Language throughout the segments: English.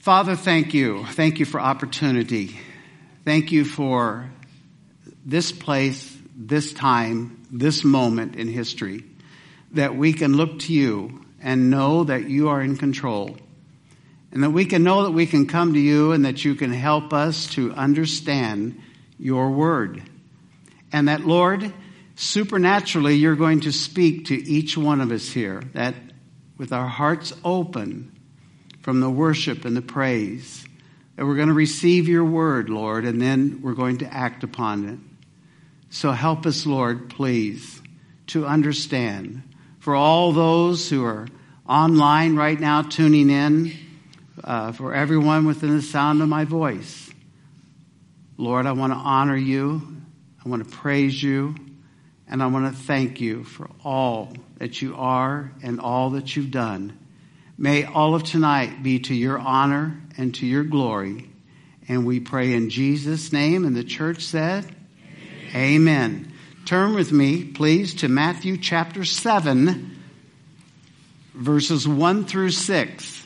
Father, thank you. Thank you for opportunity. Thank you for this place, this time, this moment in history, that we can look to you and know that you are in control. And that we can know that we can come to you and that you can help us to understand your word. And that, Lord, supernaturally you're going to speak to each one of us here, that with our hearts open from the worship and the praise, that we're going to receive your word, Lord, and then we're going to act upon it. So help us, Lord, please, to understand. For all those who are online right now tuning in, for everyone within the sound of my voice, Lord, I want to honor you, I want to praise you, and I want to thank you for all that you are and all that you've done. May all of tonight be to your honor and to your glory. And we pray in Jesus' name. And the church said, Amen. Turn with me, please, to Matthew chapter 7, verses 1 through 6.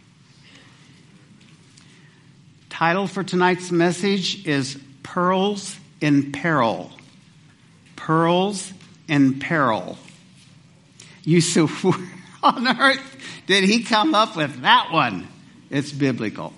Title for tonight's message is Pearls in Peril. Pearls in Peril. You say, where on earth did he come up with that one? It's biblical.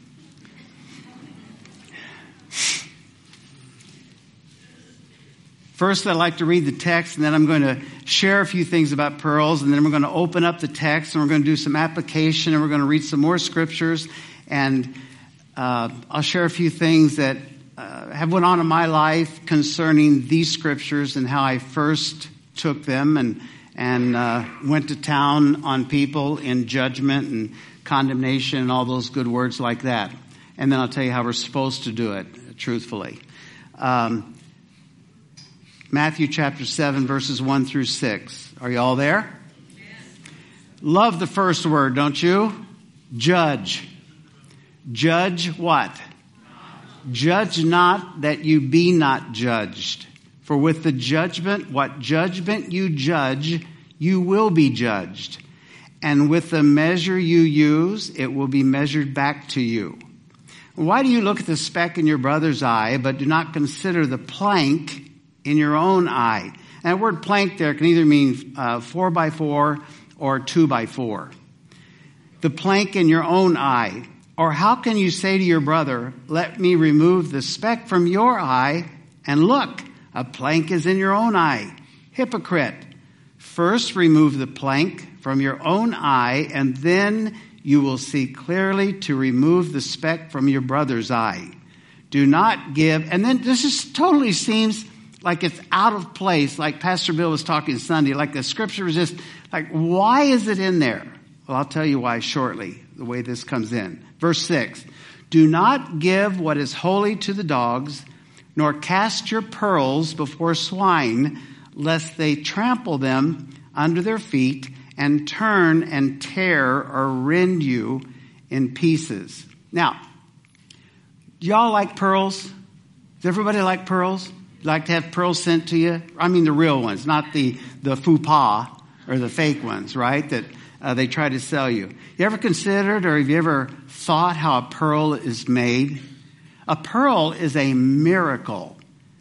First, I'd like to read the text, and then I'm going to share a few things about pearls, and then we're going to open up the text, and we're going to do some application, and we're going to read some more scriptures, and I'll share a few things that have went on in my life concerning these scriptures and how I first took them and went to town on people in judgment and condemnation and all those good words like that. And then I'll tell you how we're supposed to do it, truthfully. Matthew chapter 7, verses 1 through 6. Are you all there? Yes. Love the first word, don't you? Judge. Judge what? Judge not that you be not judged. For with the judgment, what judgment you judge, you will be judged. And with the measure you use, it will be measured back to you. Why do you look at the speck in your brother's eye, but do not consider the plank in your own eye? And the word plank there can either mean 4x4 or 2x4. The plank in your own eye. Or how can you say to your brother, let me remove the speck from your eye, and look, a plank is in your own eye? Hypocrite. First remove the plank from your own eye, and then you will see clearly to remove the speck from your brother's eye. Do not give, and then this is totally seems like it's out of place, like Pastor Bill was talking Sunday, like the scripture is just like, why is it in there? Well, I'll tell you why shortly, the way this comes in. Verse 6, do not give what is holy to the dogs, nor cast your pearls before swine, lest they trample them under their feet and turn and tear or rend you in pieces. Now, do y'all like pearls? Does everybody like pearls? You like to have pearls sent to you? I mean the real ones, not the faux pas or the fake ones, right? That they try to sell you. You ever considered or have you ever thought how a pearl is made? A pearl is a miracle.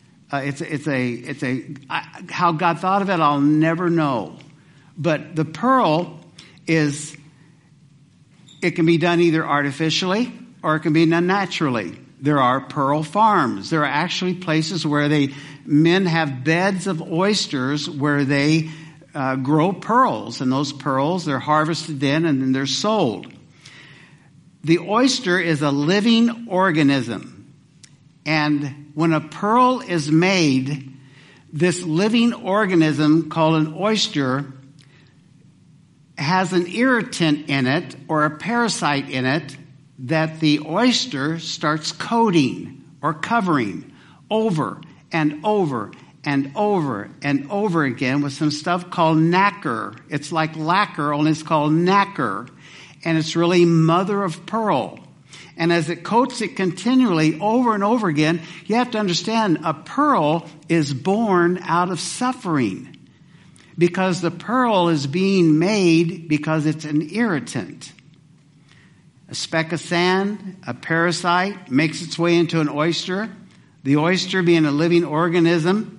How God thought of it, I'll never know. But the pearl it can be done either artificially or it can be done naturally. There are pearl farms. There are actually places where men have beds of oysters where they grow pearls, and those pearls, they're harvested then and then they're sold. The oyster is a living organism, and when a pearl is made, this living organism called an oyster has an irritant in it or a parasite in it that the oyster starts coating or covering over and over and over and over again with some stuff called nacre. It's like lacquer, only it's called nacre. And it's really mother of pearl. And as it coats it continually over and over again, you have to understand a pearl is born out of suffering. Because the pearl is being made because it's an irritant. A speck of sand, a parasite, makes its way into an oyster. The oyster being a living organism,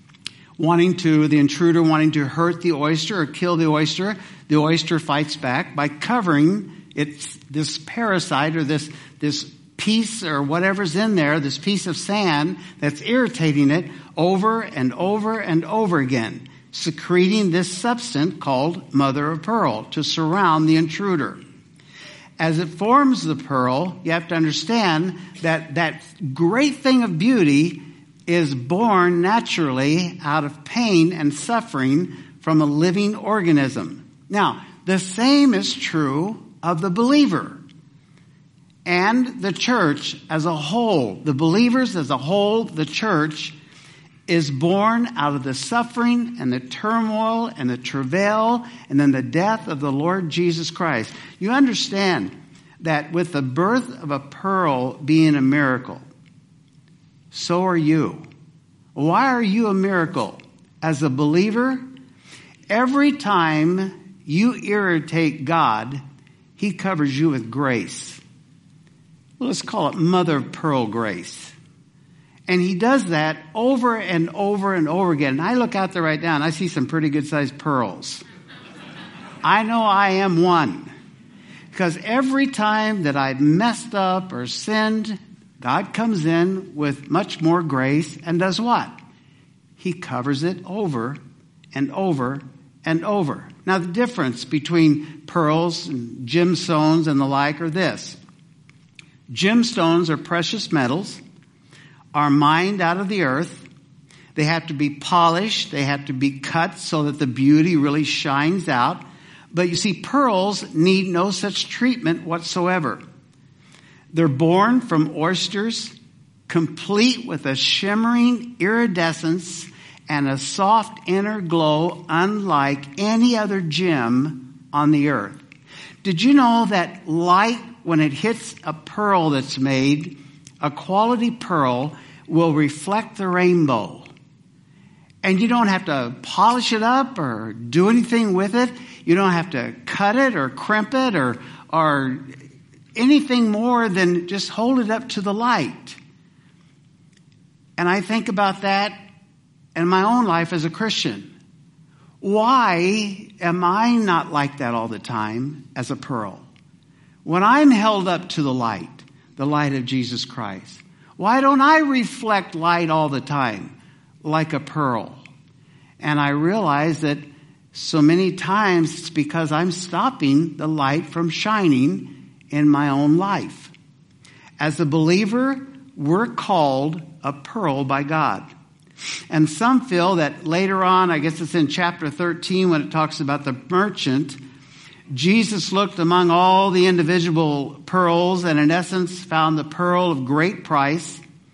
the intruder wanting to hurt the oyster or kill the oyster fights back by covering this parasite or this piece or whatever's in there, this piece of sand that's irritating it over and over and over again, secreting this substance called mother of pearl to surround the intruder. As it forms the pearl, you have to understand that great thing of beauty is born naturally out of pain and suffering from a living organism. Now, the same is true of the believer and the church as a whole. The believers as a whole, the church, is born out of the suffering and the turmoil and the travail and then the death of the Lord Jesus Christ. You understand that with the birth of a pearl being a miracle, so are you. Why are you a miracle? As a believer, every time you irritate God, He covers you with grace. Let's call it mother of pearl grace. And He does that over and over and over again. And I look out there right now and I see some pretty good sized pearls. I know I am one. Because every time that I've messed up or sinned, God comes in with much more grace and does what? He covers it over and over and over. Now the difference between pearls and gemstones and the like are this. Gemstones are precious metals, are mined out of the earth. They have to be polished. They have to be cut so that the beauty really shines out. But you see, pearls need no such treatment whatsoever. They're born from oysters, complete with a shimmering iridescence and a soft inner glow unlike any other gem on the earth. Did you know that light, when it hits a pearl that's made, a quality pearl, will reflect the rainbow? And you don't have to polish it up or do anything with it. You don't have to cut it or crimp it or anything more than just hold it up to the light. And I think about that in my own life as a Christian. Why am I not like that all the time as a pearl? When I'm held up to the light of Jesus Christ, why don't I reflect light all the time like a pearl? And I realize that so many times it's because I'm stopping the light from shining in my own life. As a believer, we're called a pearl by God. And some feel that later on, I guess it's in chapter 13 when it talks about the merchant, Jesus looked among all the individual pearls and in essence found the pearl of great price.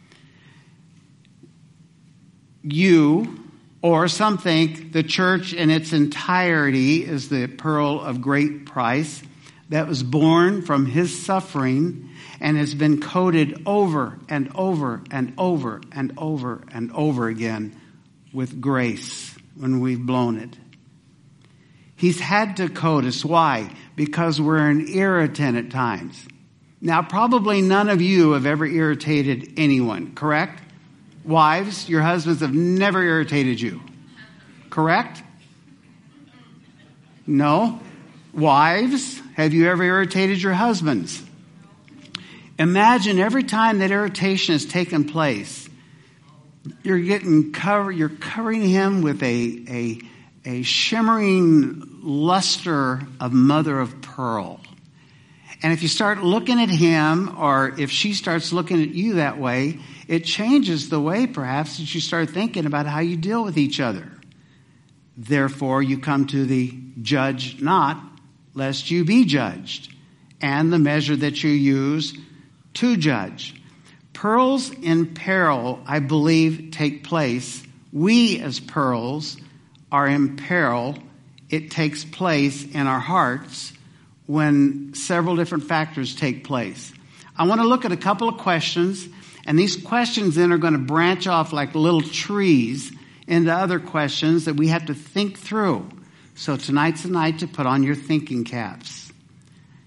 Or some think the church in its entirety is the pearl of great price that was born from His suffering and has been coated over and over and over and over and over again with grace when we've blown it. He's had to coat us. Why? Because we're an irritant at times. Now, probably none of you have ever irritated anyone, correct? Wives, your husbands have never irritated you. Correct? No? Wives, have you ever irritated your husbands? Imagine every time that irritation has taken place, you're covering him with a shimmering luster of mother of pearl. And if you start looking at him, or if she starts looking at you that way, it changes the way perhaps that you start thinking about how you deal with each other. Therefore, you come to the judge not, lest you be judged, and the measure that you use to judge. Pearls in peril, I believe, take place. We as pearls are in peril. It takes place in our hearts when several different factors take place. I want to look at a couple of questions, and these questions then are going to branch off like little trees into other questions that we have to think through. So tonight's the night to put on your thinking caps.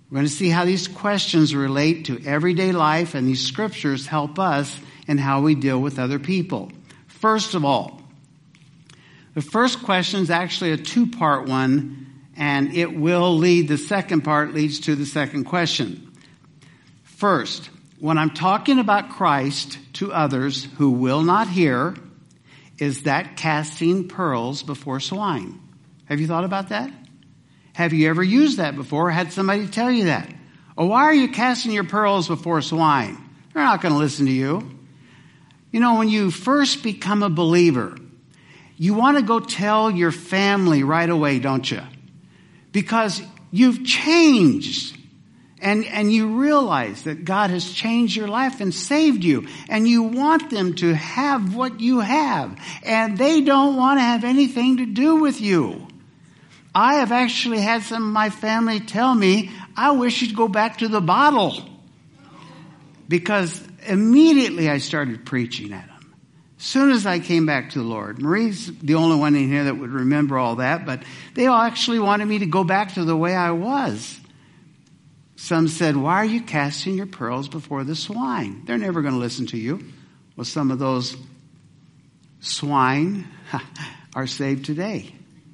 We're going to see how these questions relate to everyday life, and these scriptures help us in how we deal with other people. First of all, the first question is actually a two-part one, and the second part leads to the second question. First, when I'm talking about Christ to others who will not hear, is that casting pearls before swine? Have you thought about that? Have you ever used that before? Had somebody tell you that? Oh, why are you casting your pearls before swine? They're not going to listen to you. You know, when you first become a believer, you want to go tell your family right away, don't you? Because you've changed. And you realize that God has changed your life and saved you. And you want them to have what you have. And they don't want to have anything to do with you. I have actually had some of my family tell me, I wish you'd go back to the bottle. Because immediately I started preaching at them. As soon as I came back to the Lord. Marie's the only one in here that would remember all that. But they all actually wanted me to go back to the way I was. Some said, why are you casting your pearls before the swine? They're never going to listen to you. Well, some of those swine are saved today.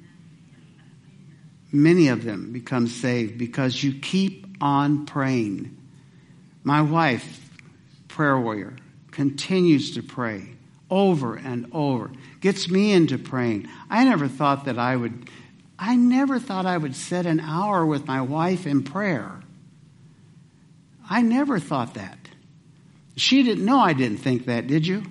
Many of them become saved because you keep on praying. My wife, prayer warrior, continues to pray over and over. Gets me into praying. I never thought I would sit an hour with my wife in prayer. I never thought that. She didn't know I didn't think that, did you?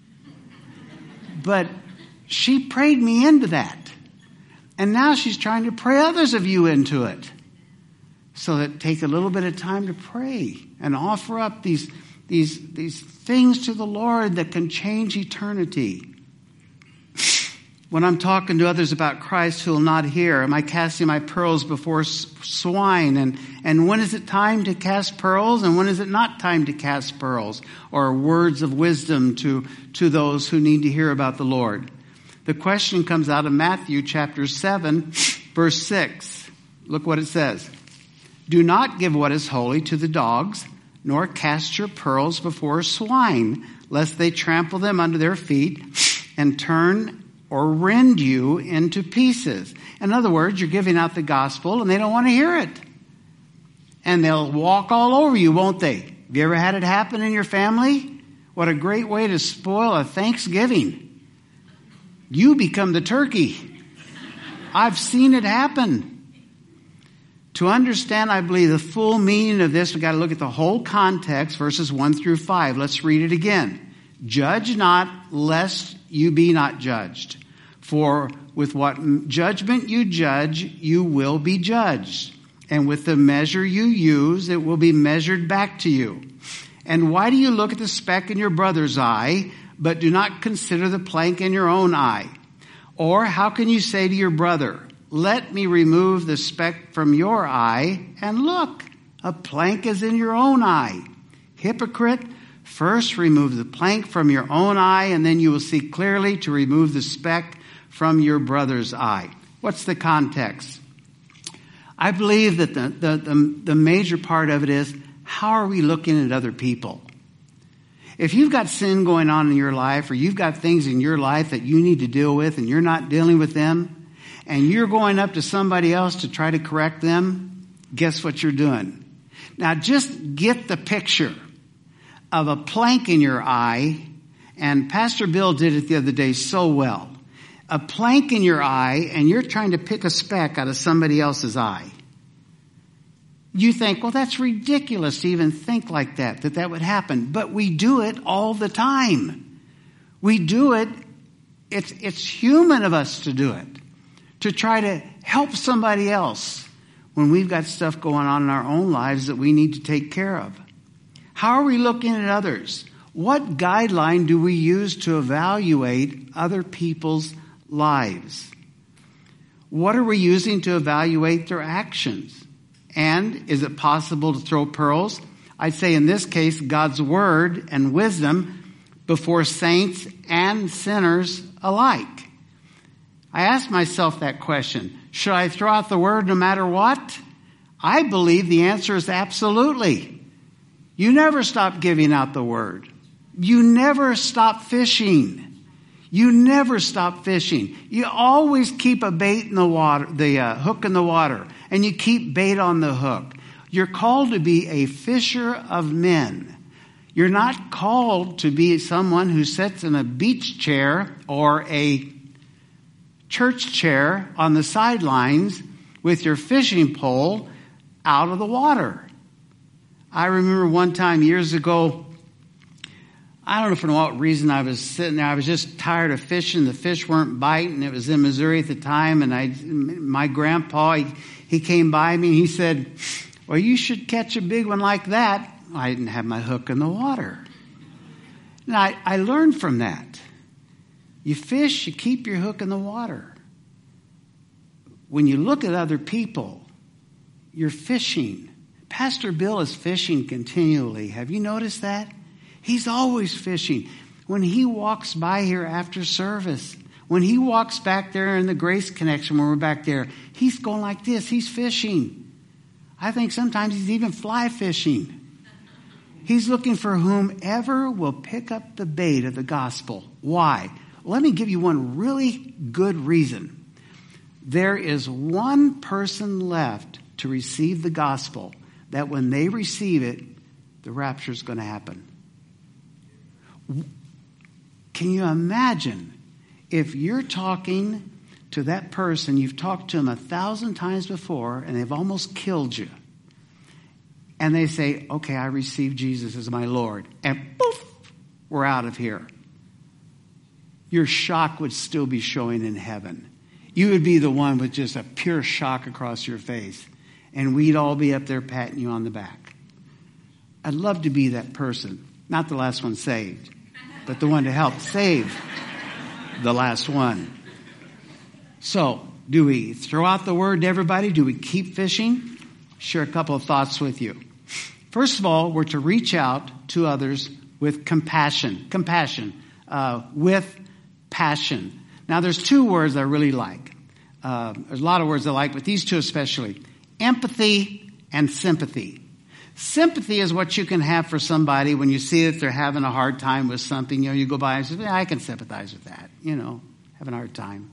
But she prayed me into that. And now she's trying to pray others of you into it. So that take a little bit of time to pray and offer up these things to the Lord that can change eternity. When I'm talking to others about Christ who will not hear, am I casting my pearls before swine? And when is it time to cast pearls? And when is it not time to cast pearls? Or words of wisdom to those who need to hear about the Lord? The question comes out of Matthew chapter 7, verse 6. Look what it says. Do not give what is holy to the dogs, nor cast your pearls before swine, lest they trample them under their feet and turn or rend you into pieces. In other words, you're giving out the gospel and they don't want to hear it. And they'll walk all over you, won't they? Have you ever had it happen in your family? What a great way to spoil a Thanksgiving. You become the turkey. I've seen it happen. To understand, I believe, the full meaning of this, we've got to look at the whole context, verses 1 through 5. Let's read it again. Judge not, lest you be not judged. For with what judgment you judge, you will be judged. And with the measure you use, it will be measured back to you. And why do you look at the speck in your brother's eye, but do not consider the plank in your own eye? Or how can you say to your brother, let me remove the speck from your eye, and look, a plank is in your own eye. Hypocrite, first remove the plank from your own eye, and then you will see clearly to remove the speck from your brother's eye. What's the context? I believe that the major part of it is, how are we looking at other people? If you've got sin going on in your life, or you've got things in your life that you need to deal with and you're not dealing with them, and you're going up to somebody else to try to correct them, guess what you're doing? Now just get the picture of a plank in your eye, and Pastor Bill did it the other day so well. A plank in your eye, and you're trying to pick a speck out of somebody else's eye. You think, well, that's ridiculous to even think like that would happen. But we do it all the time. We do it. It's human of us to do it. To try to help somebody else when we've got stuff going on in our own lives that we need to take care of. How are we looking at others? What guideline do we use to evaluate other people's lives? What are we using to evaluate their actions? And is it possible to throw pearls? I'd say in this case, God's word and wisdom before saints and sinners alike. I asked myself that question. Should I throw out the word no matter what? I believe the answer is absolutely. You never stop giving out the word. You never stop fishing. You never stop fishing. You always keep a bait in the water, the hook in the water, and you keep bait on the hook. You're called to be a fisher of men. You're not called to be someone who sits in a beach chair or a church chair on the sidelines with your fishing pole out of the water. I remember one time years ago, I don't know for what reason I was sitting there. I was just tired of fishing. The fish weren't biting. It was in Missouri at the time. And my grandpa, he came by me and he said, well, you should catch a big one like that. I didn't have my hook in the water. And I learned from that. You fish, you keep your hook in the water. When you look at other people, you're fishing. Pastor Bill is fishing continually. Have you noticed that? He's always fishing. When he walks by here after service, when he walks back there in the Grace Connection when we're back there, he's going like this. He's fishing. I think sometimes he's even fly fishing. He's looking for whomever will pick up the bait of the gospel. Why? Let me give you one really good reason. There is one person left to receive the gospel that when they receive it, the rapture is going to happen. Can you imagine if you're talking to that person, you've talked to them 1,000 times before, and they've almost killed you, and they say, okay, I received Jesus as my Lord, and poof, we're out of here. Your shock would still be showing in heaven. You would be the one with just a pure shock across your face, and we'd all be up there patting you on the back. I'd love to be that person, not the last one saved, but the one to help save the last one. So, do we throw out the word to everybody? Do we keep fishing? Share a couple of thoughts with you. First of all, we're to reach out to others with compassion. With passion. Now, there's two words I really like. There's a lot of words I like, but these two especially. Empathy and sympathy. Sympathy is what you can have for somebody when you see that they're having a hard time with something. You go by and say, I can sympathize with that. Having a hard time.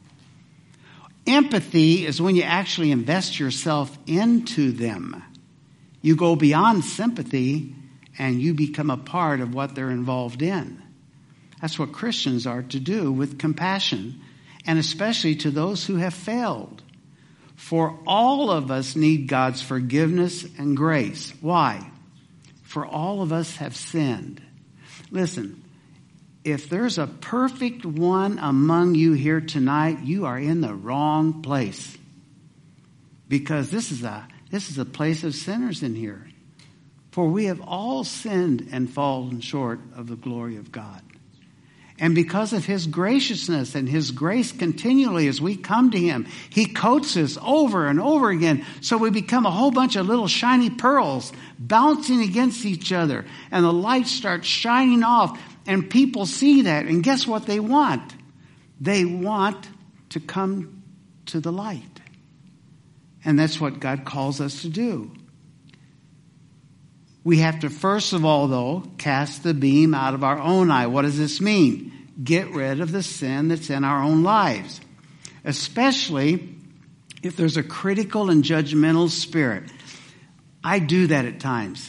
Empathy is when you actually invest yourself into them. You go beyond sympathy and you become a part of what they're involved in. That's what Christians are to do with compassion, and especially to those who have failed. For all of us need God's forgiveness and grace. Why? For all of us have sinned. Listen, if there's a perfect one among you here tonight, you are in the wrong place. Because this is a place of sinners in here. For we have all sinned and fallen short of the glory of God. And because of His graciousness and His grace continually as we come to Him, He coats us over and over again so we become a whole bunch of little shiny pearls bouncing against each other. And the light starts shining off and people see that. And guess what they want? They want to come to the light. And that's what God calls us to do. We have to first of all, though, cast the beam out of our own eye. What does this mean? Get rid of the sin that's in our own lives. Especially if there's a critical and judgmental spirit. I do that at times.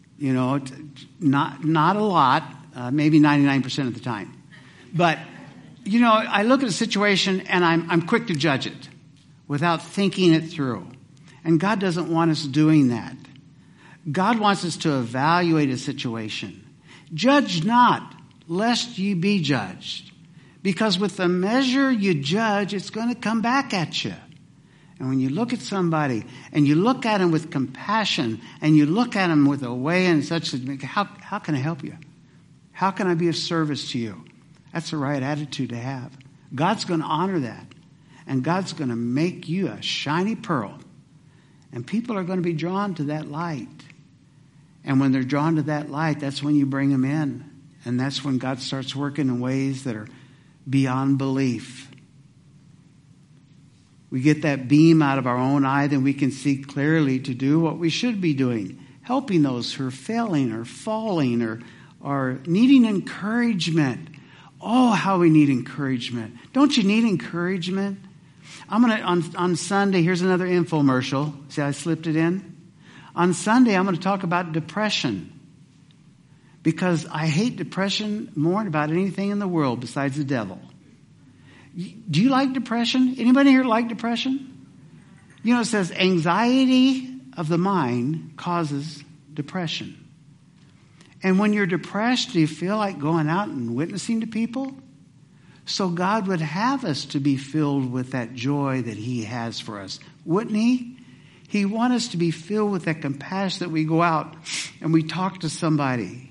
Not a lot, maybe 99% of the time. But, I look at a situation and I'm quick to judge it without thinking it through. And God doesn't want us doing that. God wants us to evaluate a situation. Judge not, lest ye be judged. Because with the measure you judge, it's going to come back at you. And when you look at somebody, and you look at them with compassion, and you look at them with a way and such, how can I help you? How can I be of service to you? That's the right attitude to have. God's going to honor that. And God's going to make you a shiny pearl. And people are going to be drawn to that light. And when they're drawn to that light, that's when you bring them in. And that's when God starts working in ways that are beyond belief. we get that beam out of our own eye, then we can see clearly to do what we should be doing, helping those who are failing or falling or needing encouragement. Oh, how we need encouragement. Don't you need encouragement? I'm going to, on Sunday, here's another infomercial. See, I slipped it in. On Sunday, I'm going to talk about depression. Because I hate depression more than about anything in the world besides the devil. Do you like depression? Anybody here like depression? You know, it says anxiety of the mind causes depression. And when you're depressed, do you feel like going out and witnessing to people? So God would have us to be filled with that joy that he has for us. Wouldn't he? He wants us to be filled with that compassion that we go out and we talk to somebody.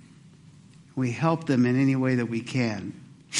We help them in any way that we can.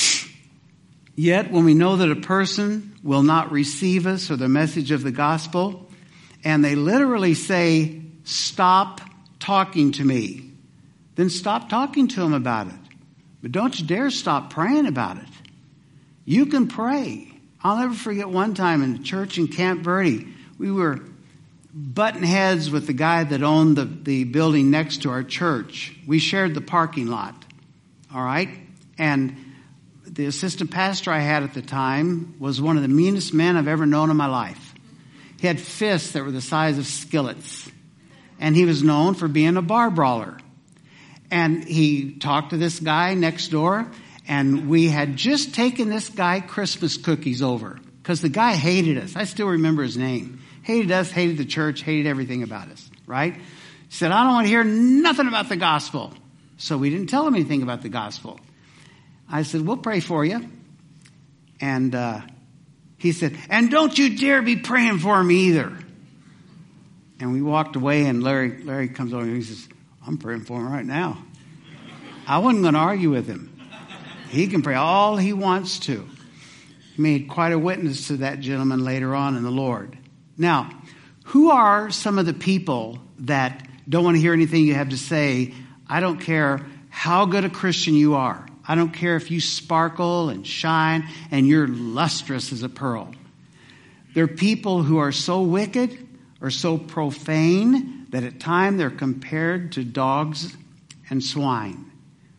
Yet, when we know that a person will not receive us or the message of the gospel, and they literally say, stop talking to me, then stop talking to them about it. But don't you dare stop praying about it. You can pray. I'll never forget one time in church in Camp Verde, we were butting heads with the guy that owned the building next to our church. We shared the parking lot. All right? And the assistant pastor I had at the time was one of the meanest men I've ever known in my life. He had fists that were the size of skillets. And he was known for being a bar brawler. And he talked to this guy next door, and we had just taken this guy Christmas cookies over because the guy hated us. I still remember his name. Hated us, hated the church, hated everything about us, right? He said, I don't want to hear nothing about the gospel. So we didn't tell him anything about the gospel. I said, we'll pray for you. And he said, and don't you dare be praying for me either. And we walked away, and Larry comes over and he says, I'm praying for him right now. I wasn't going to argue with him. He can pray all he wants to. He made quite a witness to that gentleman later on in the Lord. Now, who are some of the people that don't want to hear anything you have to say? I don't care how good a Christian you are. I don't care if you sparkle and shine and you're lustrous as a pearl. There are people who are so wicked or so profane that at times they're compared to dogs and swine.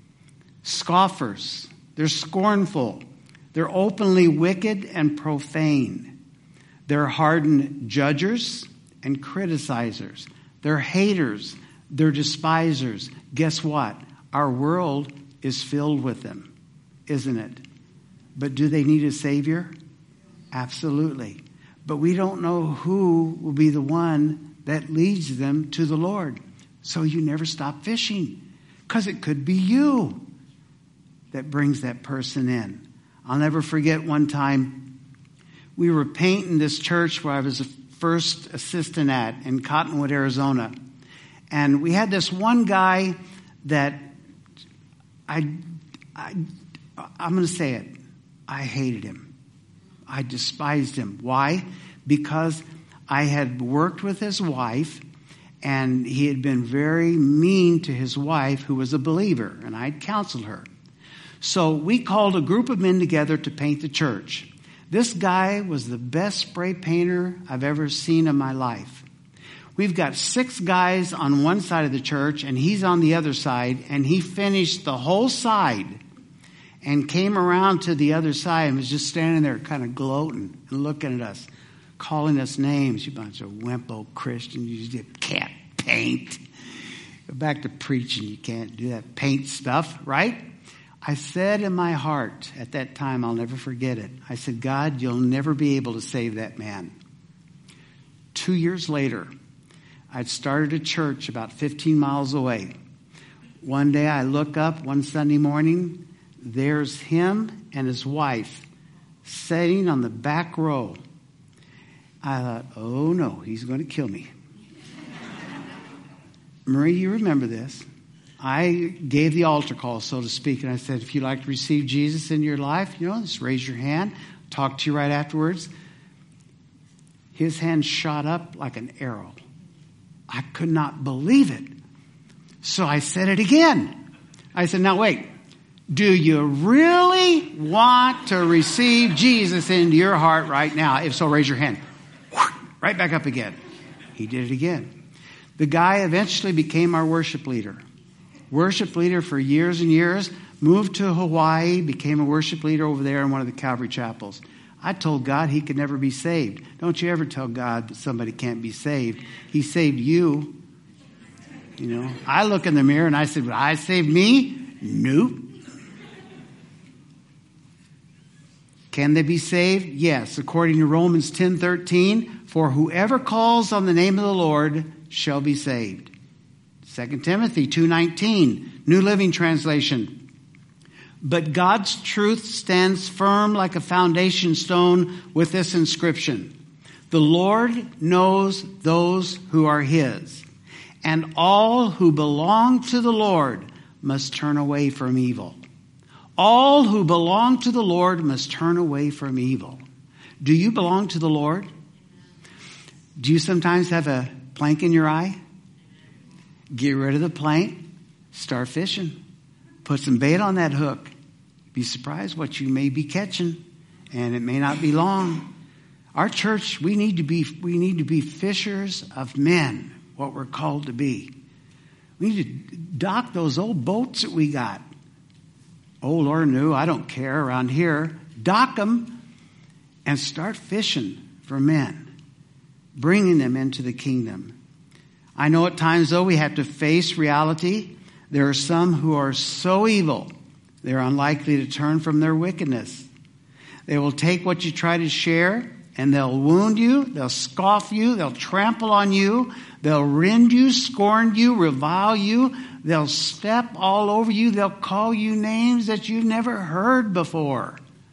Scoffers. They're scornful. They're openly wicked and profane. They're hardened judgers and criticizers. They're haters. They're despisers. Guess what? Our world is filled with them, isn't it? But do they need a Savior? Absolutely. But we don't know who will be the one that leads them to the Lord. So you never stop fishing, because it could be you that brings that person in. I'll never forget one time we were painting this church where I was the first assistant at in Cottonwood, Arizona. And we had this one guy that I'm going to say it. I hated him. I despised him. Why? Because I had worked with his wife, and he had been very mean to his wife, who was a believer, and I'd counseled her. So we called a group of men together to paint the church. This guy was the best spray painter I've ever seen in my life. We've got 6 guys on one side of the church, and he's on the other side, and he finished the whole side and came around to the other side and was just standing there kind of gloating and looking at us, calling us names. You bunch of wimpo Christians, you just can't paint. Go back to preaching, you can't do that paint stuff, right? I said in my heart at that time, I'll never forget it. I said, God, you'll never be able to save that man. 2 years later, I'd started a church about 15 miles away. One day I look up one Sunday morning, there's him and his wife sitting on the back row. I thought, oh no, he's going to kill me. Marie, you remember this. I gave the altar call, so to speak, and I said, if you'd like to receive Jesus in your life, just raise your hand, talk to you right afterwards. His hand shot up like an arrow. I could not believe it. So I said it again. I said, now wait, Do you really want to receive Jesus into your heart right now? If so, raise your hand. Right back up again. He did it again. The guy eventually became our worship leader. Worship leader for years and years. Moved to Hawaii, became a worship leader over there in one of the Calvary chapels. I told God he could never be saved. Don't you ever tell God that somebody can't be saved. He saved you. You know, I look in the mirror and I said, "Will I save me?" Nope. Can they be saved? Yes. According to Romans 10:13, for whoever calls on the name of the Lord shall be saved. 2 Timothy 2:19, New Living Translation. But God's truth stands firm like a foundation stone with this inscription: the Lord knows those who are his, and all who belong to the Lord must turn away from evil. All who belong to the Lord must turn away from evil. Do you belong to the Lord? Do you sometimes have a plank in your eye? Get rid of the plank. Start fishing. Put some bait on that hook. Be surprised what you may be catching, and it may not be long. Our church, we need to be fishers of men, what we're called to be. We need to dock those old boats that we got. Old or new, I don't care around here. Dock them and start fishing for men, bringing them into the kingdom. I know at times, though, we have to face reality. There are some who are so evil, they're unlikely to turn from their wickedness. They will take what you try to share, and they'll wound you, they'll scoff you, they'll trample on you, they'll rend you, scorn you, revile you, they'll step all over you, they'll call you names that you've never heard before,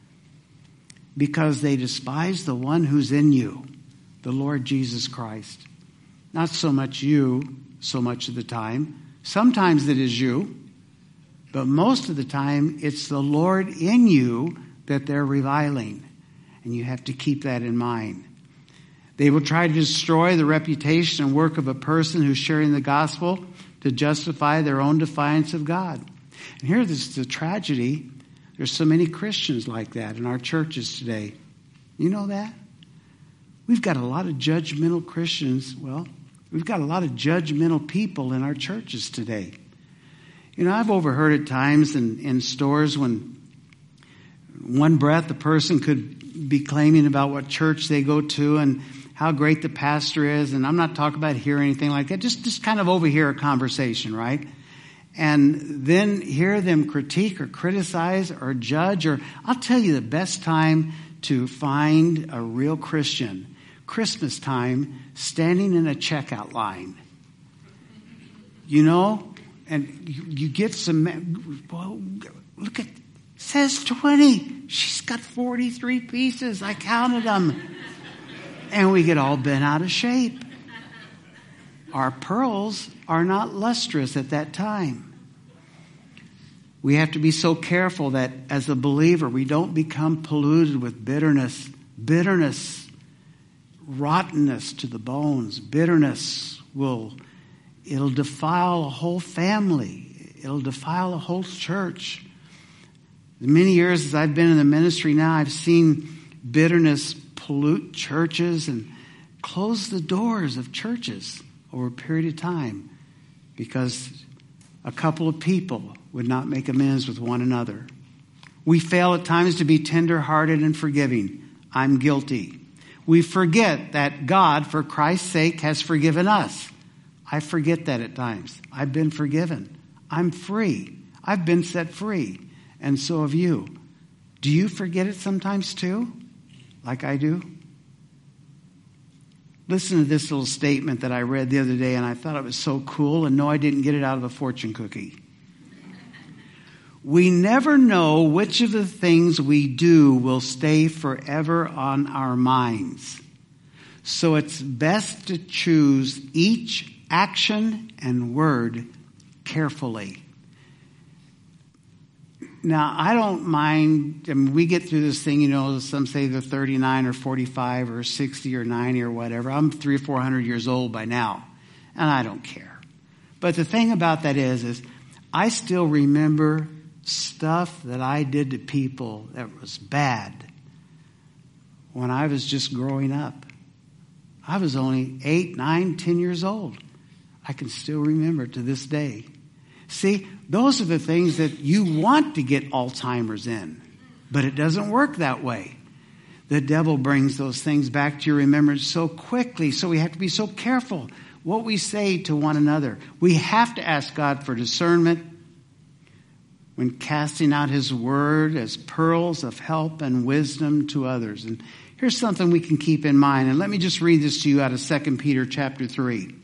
because they despise the one who's in you, the Lord Jesus Christ. Not so much you, so much of the time. Sometimes it is you, but most of the time it's the Lord in you that they're reviling. And you have to keep that in mind. They will try to destroy the reputation and work of a person who's sharing the gospel to justify their own defiance of God. And here is the tragedy. There's so many Christians like that in our churches today. You know that? We've got a lot of judgmental Christians. Well, we've got a lot of judgmental people in our churches today. You know, I've overheard at times in stores when one breath the person could be claiming about what church they go to and how great the pastor is. And I'm not talking about here or anything like that. Just kind of overhear a conversation, right? And then hear them critique or criticize or judge. Or I'll tell you the best time to find a real Christian. Christmas time, standing in a checkout line. You know? And you get some, well, look at, says 20. She's got 43 pieces. I counted them. And we get all bent out of shape. Our pearls are not lustrous at that time. We have to be so careful that as a believer, we don't become polluted with bitterness, rottenness to the bones. Bitterness it'll defile a whole family. It'll defile a whole church. As many years as I've been in the ministry now, I've seen bitterness pollute churches and close the doors of churches over a period of time because a couple of people would not make amends with one another. We fail at times to be tender-hearted and forgiving. I'm guilty. We forget that God, for Christ's sake, has forgiven us. I forget that at times. I've been forgiven. I'm free. I've been set free. And so have you. Do you forget it sometimes too? Like I do? Listen to this little statement that I read the other day, and I thought it was so cool. And no, I didn't get it out of a fortune cookie. We never know which of the things we do will stay forever on our minds. So it's best to choose each action and word carefully. Now, I don't mind, we get through this thing, some say they're 39 or 45 or 60 or 90 or whatever. I'm 300 or 400 years old by now, and I don't care. But the thing about that is I still remember stuff that I did to people that was bad when I was just growing up. I was only 8, 9, 10 years old. I can still remember to this day. See, those are the things that you want to get Alzheimer's in, but it doesn't work that way. The devil brings those things back to your remembrance so quickly, so we have to be so careful what we say to one another. We have to ask God for discernment when casting out his word as pearls of help and wisdom to others. And here's something we can keep in mind. And let me just read this to you out of 2 Peter chapter 3.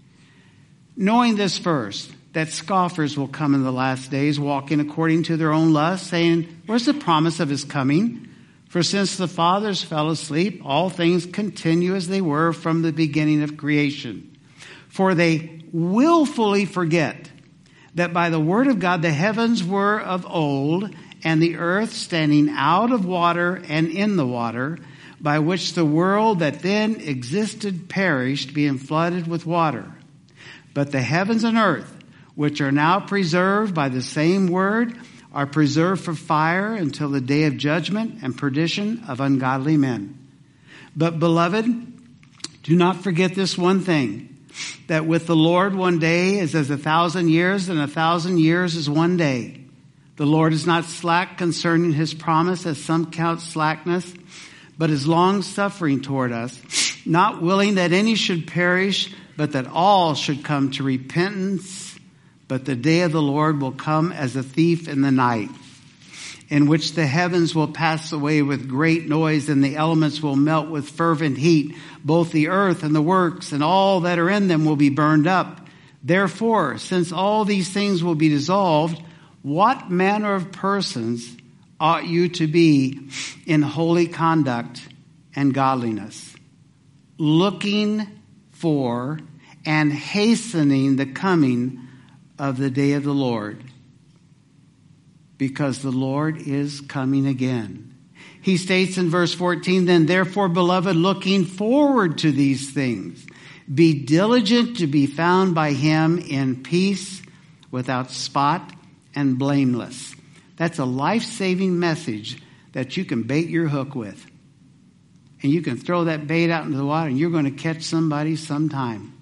Knowing this first, that scoffers will come in the last days, walking according to their own lust, saying, where's the promise of his coming? For since the fathers fell asleep, all things continue as they were from the beginning of creation. For they willfully forget that by the word of God the heavens were of old, and the earth standing out of water and in the water, by which the world that then existed perished, being flooded with water. But the heavens and earth, which are now preserved by the same word, are preserved for fire until the day of judgment and perdition of ungodly men. But beloved, do not forget this one thing, that with the Lord 1 day is as 1,000 years, and 1,000 years is 1 day. The Lord is not slack concerning his promise, as some count slackness, but is long-suffering toward us, not willing that any should perish, but that all should come to repentance. But the day of the Lord will come as a thief in the night, in which the heavens will pass away with great noise, and the elements will melt with fervent heat. Both the earth and the works and all that are in them will be burned up. Therefore, since all these things will be dissolved, what manner of persons ought you to be in holy conduct and godliness, looking for and hastening the coming of the day of the Lord, because the Lord is coming again. He states in verse 14, then therefore, beloved, looking forward to these things, be diligent to be found by him in peace, without spot and blameless. That's a life-saving message that you can bait your hook with. And you can throw that bait out into the water, and you're going to catch somebody sometime.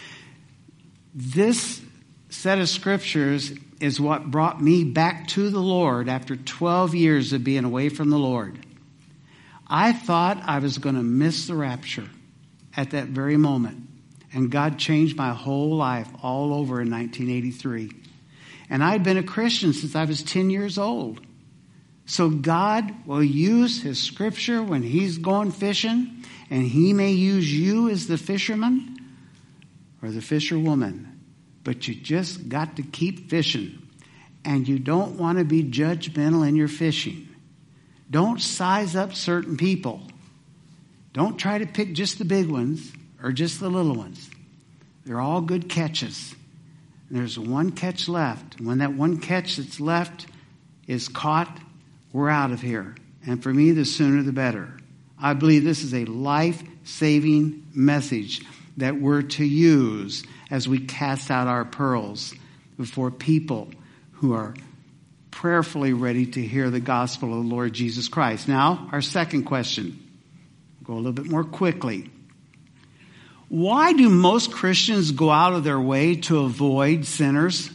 This set of scriptures is what brought me back to the Lord after 12 years of being away from the Lord. I thought I was going to miss the rapture at that very moment. And God changed my whole life all over in 1983. And I'd been a Christian since I was 10 years old. So God will use his scripture when he's going fishing, and he may use you as the fisherman or the fisherwoman. But you just got to keep fishing. And you don't want to be judgmental in your fishing. Don't size up certain people. Don't try to pick just the big ones or just the little ones. They're all good catches. And there's one catch left. And when that one catch that's left is caught, we're out of here. And for me, the sooner the better. I believe this is a life-saving message that we're to use as we cast out our pearls before people who are prayerfully ready to hear the gospel of the Lord Jesus Christ. Now, our second question. Go a little bit more quickly. Why do most Christians go out of their way to avoid sinners?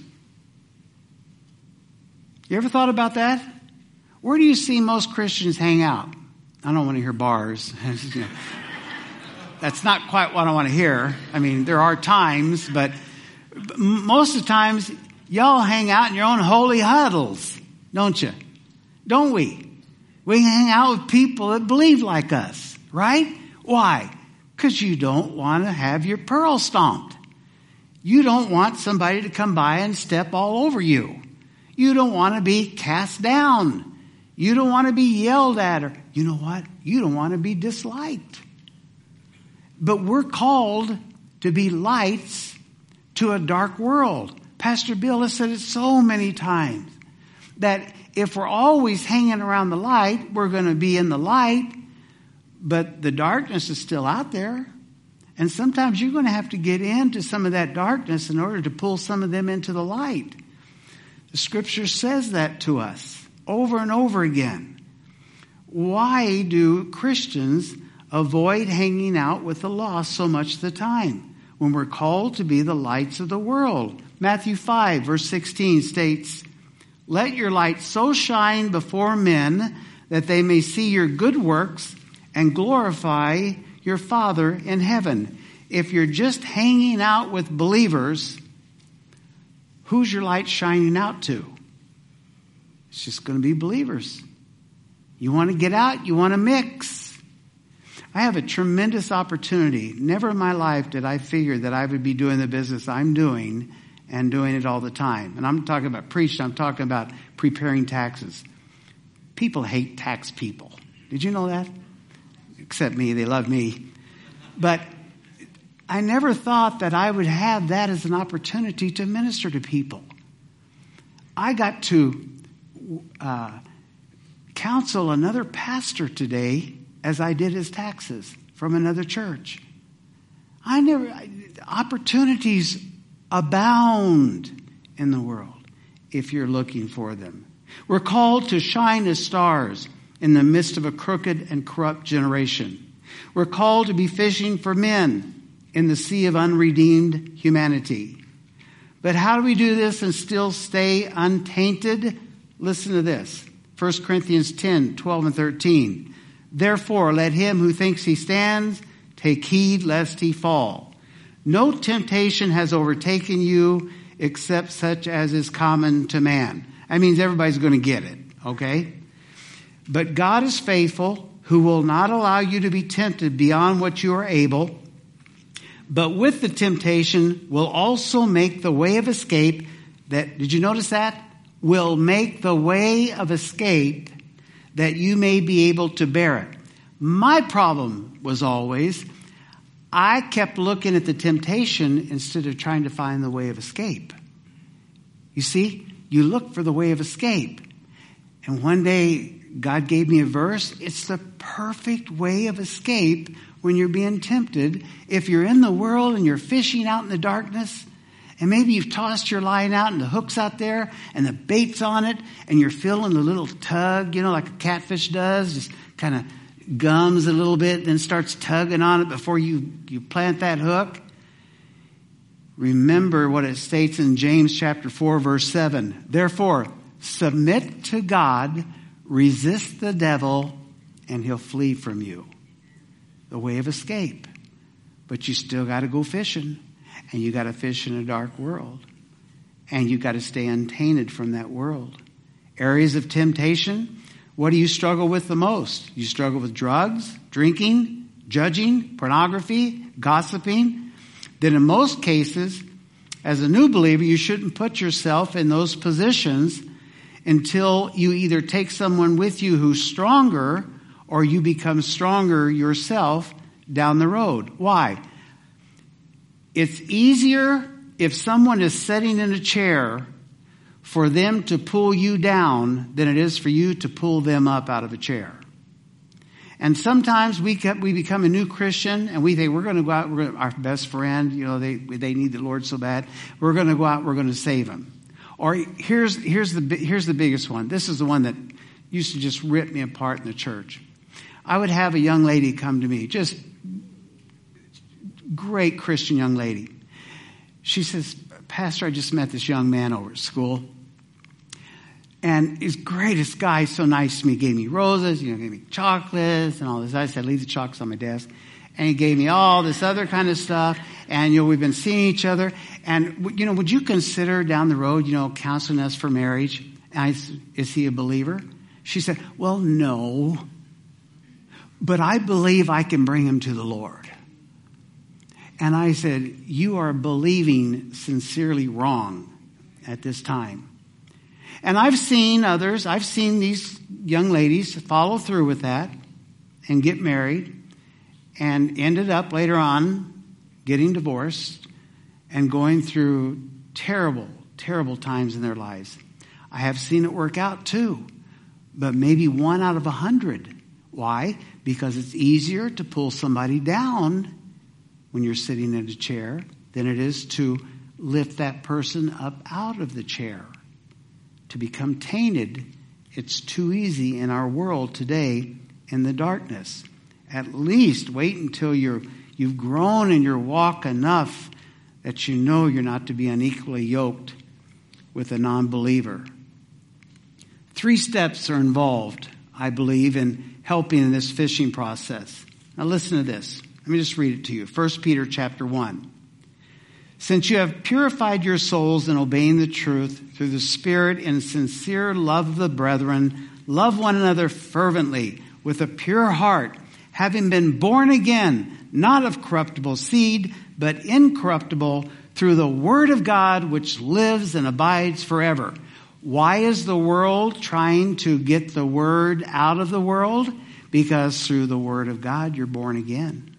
You ever thought about that? Where do you see most Christians hang out? I don't want to hear bars. That's not quite what I want to hear. I mean, there are times, but most of the times, y'all hang out in your own holy huddles, don't you? Don't we? We hang out with people that believe like us, right? Why? Because you don't want to have your pearl stomped. You don't want somebody to come by and step all over you. You don't want to be cast down. You don't want to be yelled at, or you know what? You don't want to be disliked. But we're called to be lights to a dark world. Pastor Bill has said it so many times that if we're always hanging around the light, we're going to be in the light, but the darkness is still out there. And sometimes you're going to have to get into some of that darkness in order to pull some of them into the light. The Scripture says that to us over and over again. Why do Christians avoid hanging out with the lost so much of the time when we're called to be the lights of the world? Matthew 5, verse 16 states, "Let your light so shine before men that they may see your good works and glorify your Father in heaven." If you're just hanging out with believers, who's your light shining out to? It's just going to be believers. You want to get out, you want to mix. I have a tremendous opportunity. Never in my life did I figure that I would be doing the business I'm doing and doing it all the time. And I'm talking about preaching, I'm talking about preparing taxes. People hate tax people. Did you know that? Except me, they love me. But I never thought that I would have that as an opportunity to minister to people. I got to counsel another pastor today as I did his taxes from another church. Opportunities abound in the world if you're looking for them. We're called to shine as stars in the midst of a crooked and corrupt generation. We're called to be fishing for men in the sea of unredeemed humanity. But how do we do this and still stay untainted? Listen to this. 1 Corinthians 10, 12 and 13. "Therefore, let him who thinks he stands take heed lest he fall. No temptation has overtaken you except such as is common to man." That means everybody's going to get it, okay? "But God is faithful, who will not allow you to be tempted beyond what you are able, but with the temptation will also make the way of escape that," did you notice that? "Will make the way of escape that you may be able to bear it." My problem was always, I kept looking at the temptation instead of trying to find the way of escape. You see, you look for the way of escape. And one day, God gave me a verse. It's the perfect way of escape when you're being tempted. If you're in the world and you're fishing out in the darkness, and maybe you've tossed your line out and the hook's out there and the bait's on it, and you're feeling a little tug, like a catfish does, just kind of gums a little bit, then starts tugging on it before you plant that hook. Remember what it states in James chapter 4, verse 7. "Therefore, submit to God, resist the devil, and he'll flee from you." The way of escape. But you still got to go fishing. And you got to fish in a dark world. And you got to stay untainted from that world. Areas of temptation. What do you struggle with the most? You struggle with drugs, drinking, judging, pornography, gossiping. Then in most cases, as a new believer, you shouldn't put yourself in those positions until you either take someone with you who's stronger or you become stronger yourself down the road. Why? It's easier if someone is sitting in a chair for them to pull you down than it is for you to pull them up out of a chair. And sometimes we become a new Christian and we think we're going to go out, our best friend, they need the Lord so bad. We're going to go out, we're going to save them. Or here's the biggest one. This is the one that used to just rip me apart in the church. I would have a young lady come to me, just great Christian young lady. She says, "Pastor, I just met this young man over at school. And he's greatest guy, so nice to me. Gave me roses, gave me chocolates and all this." I said, "Leave the chocolates on my desk." And he gave me all this other kind of stuff. And, we've been seeing each other. And, would you consider down the road, counseling us for marriage? And I said, "Is he a believer?" She said, "Well, no. But I believe I can bring him to the Lord." And I said, "You are believing sincerely wrong at this time." And I've seen these young ladies follow through with that and get married and ended up later on getting divorced and going through terrible, terrible times in their lives. I have seen it work out too, but maybe 1 out of 100. Why? Because it's easier to pull somebody down when you're sitting in a chair than it is to lift that person up out of the chair. to become tainted. It's too easy in our world today in the darkness. At least wait until you've grown in your walk enough that you know you're not to be unequally yoked with a non-believer. 3 steps are involved, I believe, in helping in this fishing process. Now listen to this. Let me just read it to you. 1 Peter chapter 1. Since you have purified your souls in obeying the truth through the Spirit in sincere love of the brethren, love one another fervently with a pure heart, having been born again, not of corruptible seed, but incorruptible, through the word of God which lives and abides forever. Why is the world trying to get the word out of the world? Because through the word of God, you're born again.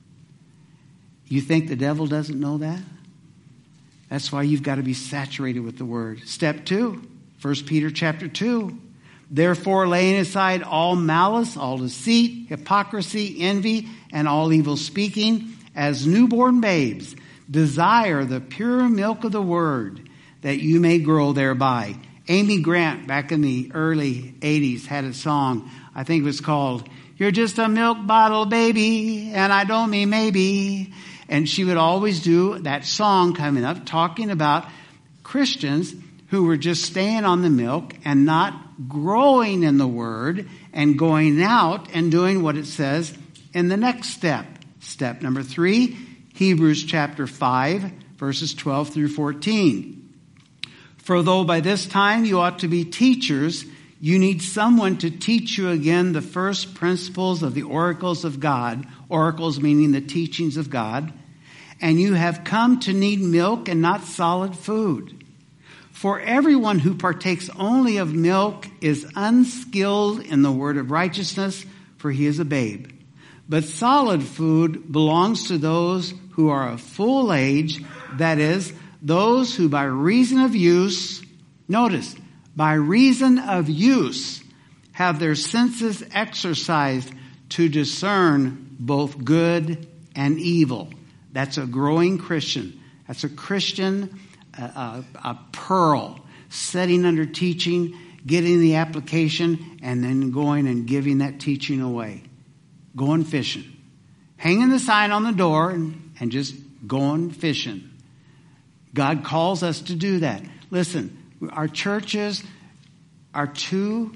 You think the devil doesn't know that? That's why you've got to be saturated with the word. Step 2, 1 Peter chapter 2. Therefore, laying aside all malice, all deceit, hypocrisy, envy, and all evil speaking, as newborn babes, desire the pure milk of the word, that you may grow thereby. Amy Grant, back in the early 80s, had a song, I think it was called, You're Just a Milk Bottle Baby, and I Don't Mean Maybe. And she would always do that song coming up, talking about Christians who were just staying on the milk and not growing in the word and going out and doing what it says in the next step. Step number 3, Hebrews chapter 5, verses 12 through 14. For though by this time you ought to be teachers, you need someone to teach you again the first principles of the oracles of God, oracles meaning the teachings of God, and you have come to need milk and not solid food. For everyone who partakes only of milk is unskilled in the word of righteousness, for he is a babe. But solid food belongs to those who are of full age, that is, those who by reason of use, notice, by reason of use, have their senses exercised to discern both good and evil. That's a growing Christian. That's a Christian, a pearl, sitting under teaching, getting the application, and then going and giving that teaching away. Going fishing. Hanging the sign on the door and just going fishing. God calls us to do that. Listen, our churches are too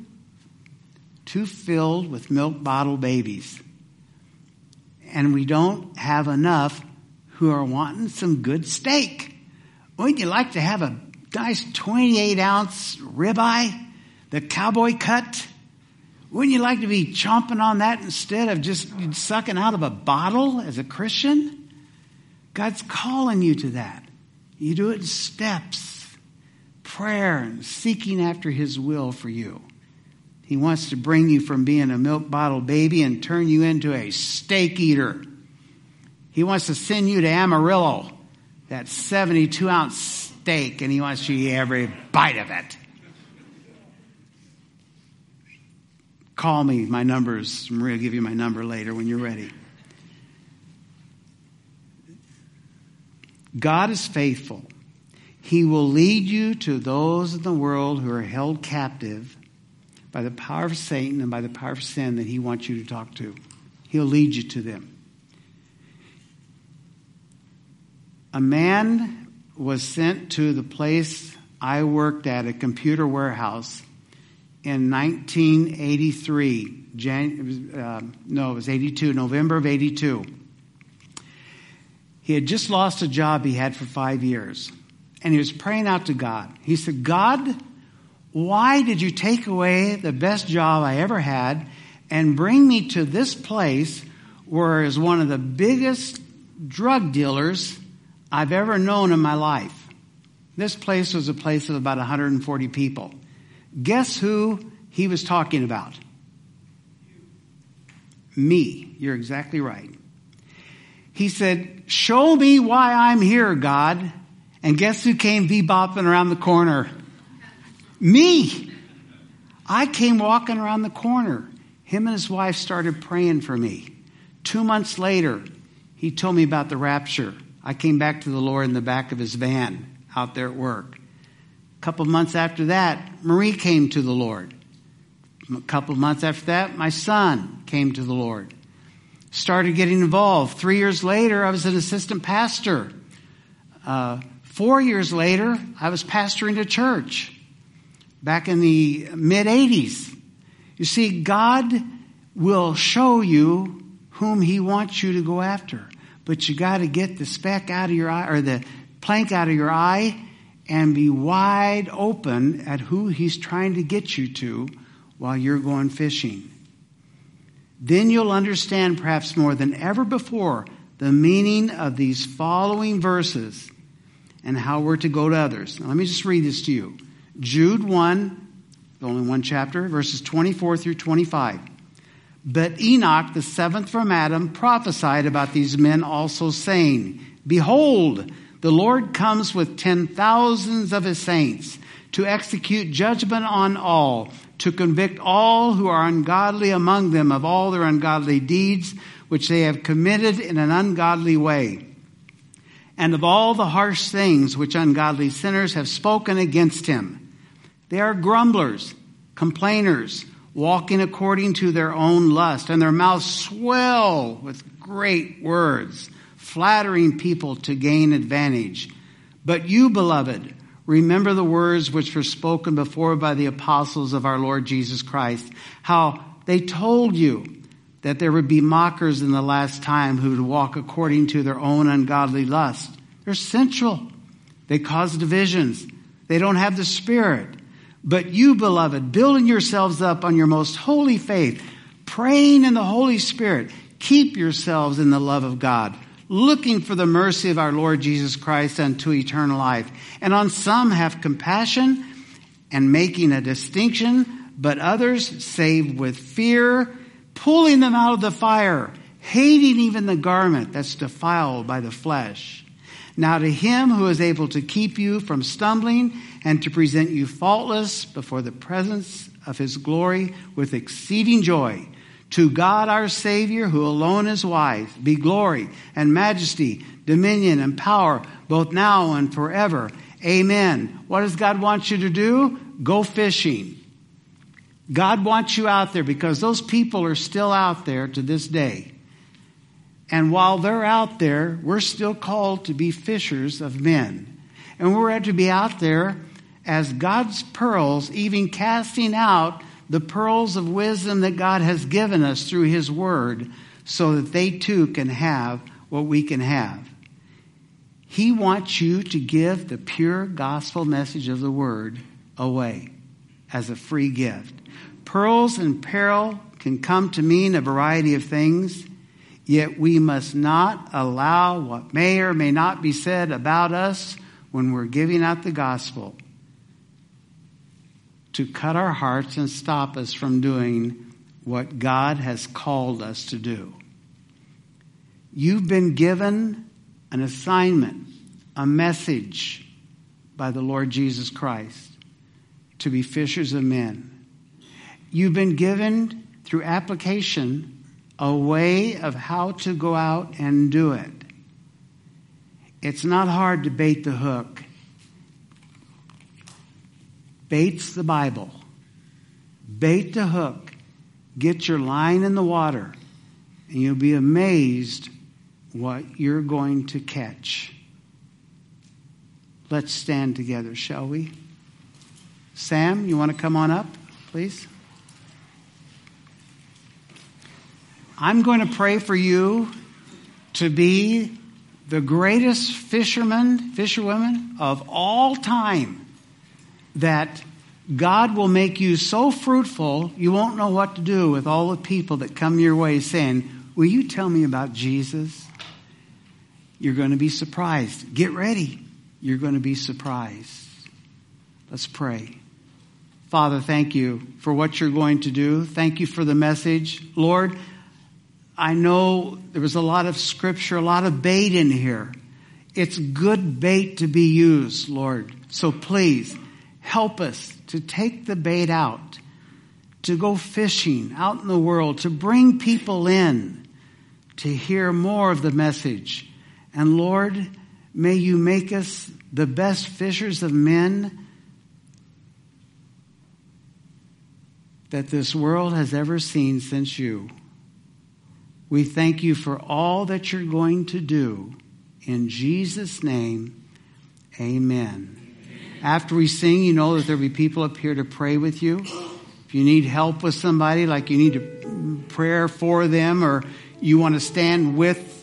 filled with milk bottle babies. And we don't have enough who are wanting some good steak. Wouldn't you like to have a nice 28-ounce ribeye, the cowboy cut? Wouldn't you like to be chomping on that instead of just sucking out of a bottle as a Christian? God's calling you to that. You do it in steps, prayer, and seeking after His will for you. He wants to bring you from being a milk bottle baby and turn you into a steak eater. He wants to send you to Amarillo, that 72-ounce steak, and He wants you to eat every bite of it. Call me. My number's, Maria will give you my number later when you're ready. God is faithful. He will lead you to those in the world who are held captive by the power of Satan and by the power of sin that He wants you to talk to. He'll lead you to them. A man was sent to the place I worked at, a computer warehouse, in 1983. It was 82, November of 82. He had just lost a job he had for 5 years. And he was praying out to God. He said, God, why did you take away the best job I ever had and bring me to this place where is one of the biggest drug dealers I've ever known in my life? This place was a place of about 140 people. Guess who he was talking about? Me. You're exactly right. He said, show me why I'm here, God. And guess who came bebopping around the corner? Me. I came walking around the corner. Him and his wife started praying for me. 2 months later, he told me about the rapture. I came back to the Lord in the back of his van out there at work. couple of months after that, Marie came to the Lord. A couple of months after that, my son came to the Lord. Started getting involved. 3 years later, I was an assistant pastor. 4 years later, I was pastoring a church back in the mid-'80s. You see, God will show you whom he wants you to go after. But you got to get the speck out of your eye, or the plank out of your eye, and be wide open at who he's trying to get you to while you're going fishing. Then you'll understand perhaps more than ever before the meaning of these following verses and how we're to go to others. Now, let me just read this to you. Jude 1, only one chapter, verses 24 through 25. But Enoch, the seventh from Adam, prophesied about these men also, saying, Behold, the Lord comes with 10,000s of his saints to execute judgment on all, to convict all who are ungodly among them of all their ungodly deeds, which they have committed in an ungodly way, and of all the harsh things which ungodly sinners have spoken against him. They are grumblers, complainers, walking according to their own lust, and their mouths swell with great words, flattering people to gain advantage. But you, beloved, remember the words which were spoken before by the apostles of our Lord Jesus Christ, how they told you that there would be mockers in the last time who would walk according to their own ungodly lust. They're sensual. They cause divisions. They don't have the Spirit. But you, beloved, building yourselves up on your most holy faith, praying in the Holy Spirit, keep yourselves in the love of God, looking for the mercy of our Lord Jesus Christ unto eternal life. And on some have compassion, and making a distinction, but others save with fear, pulling them out of the fire, hating even the garment that's defiled by the flesh. Now to him who is able to keep you from stumbling and to present you faultless before the presence of his glory with exceeding joy, to God our Savior, who alone is wise, be glory and majesty, dominion and power, both now and forever. Amen. What does God want you to do? Go fishing. God wants you out there because those people are still out there to this day. And while they're out there, we're still called to be fishers of men. And we're to be out there as God's pearls, even casting out the pearls of wisdom that God has given us through his word, so that they too can have what we can have. He wants you to give the pure gospel message of the word away as a free gift. Pearls and peril can come to mean a variety of things, yet we must not allow what may or may not be said about us when we're giving out the gospel to cut our hearts and stop us from doing what God has called us to do. You've been given an assignment, a message by the Lord Jesus Christ to be fishers of men. You've been given through application a way of how to go out and do it. It's not hard to bait the hook. Bait's the Bible. Bait the hook. Get your line in the water, and you'll be amazed what you're going to catch. Let's stand together, shall we? Sam, you want to come on up, please? I'm going to pray for you to be the greatest fisherwoman of all time, that God will make you so fruitful you won't know what to do with all the people that come your way saying, will you tell me about Jesus? You're going to be surprised. Get ready. You're going to be surprised. Let's pray. Father, thank you for what you're going to do. Thank you for the message. Lord, I know there was a lot of scripture, a lot of bait in here. It's good bait to be used, Lord. So please help us to take the bait out, to go fishing out in the world, to bring people in to hear more of the message. And Lord, may you make us the best fishers of men that this world has ever seen since you. We thank you for all that you're going to do. In Jesus' name, amen. After we sing, you know that there'll be people up here to pray with you. If you need help with somebody, like you need prayer for them, or you want to stand with